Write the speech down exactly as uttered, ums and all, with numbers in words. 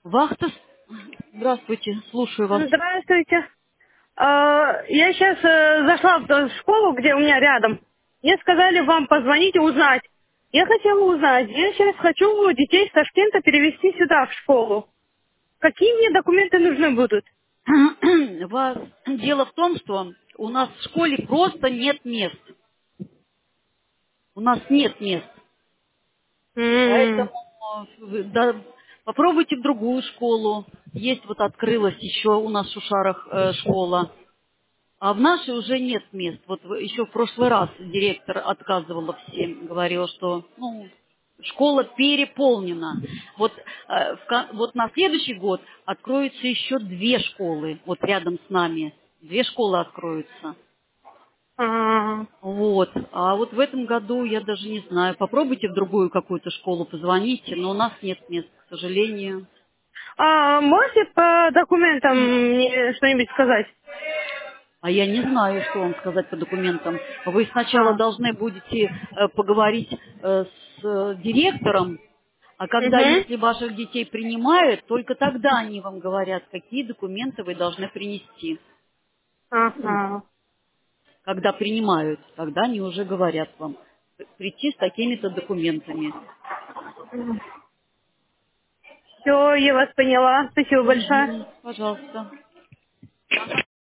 Вахта. Здравствуйте, слушаю вас. Здравствуйте. А, Я сейчас зашла в ту школу, где у меня рядом. Мне сказали вам позвонить и узнать. Я хотела узнать. Я сейчас хочу детей с Ташкента перевести сюда, в школу. Какие мне документы нужны будут? Вас... Дело в том, что у нас в школе просто нет мест. У нас нет мест. М. Поэтому вы, да, попробуйте в другую школу. Есть вот открылась еще у нас в Шушарах э, школа. А в нашей уже нет мест. Вот в- еще в прошлый раз директор отказывала всем, говорила, что ну, школа переполнена. Вот, э, в ко- вот на следующий год откроются еще две школы, вот рядом с нами. Две школы откроются. А, Вот. А вот в этом году я даже не знаю. Попробуйте в другую какую-то школу, позвоните, но у нас нет мест, к сожалению. А можете по документам мне что-нибудь сказать? А я не знаю, что вам сказать по документам. Вы сначала А. должны будете э, поговорить э, с э, директором, а когда, Угу. если ваших детей принимают, только тогда они вам говорят, какие документы вы должны принести. Ну, Ага. когда принимают, тогда они уже говорят вам прийти с такими-то документами. Все, я вас поняла. Спасибо большое. Мгм. Пожалуйста.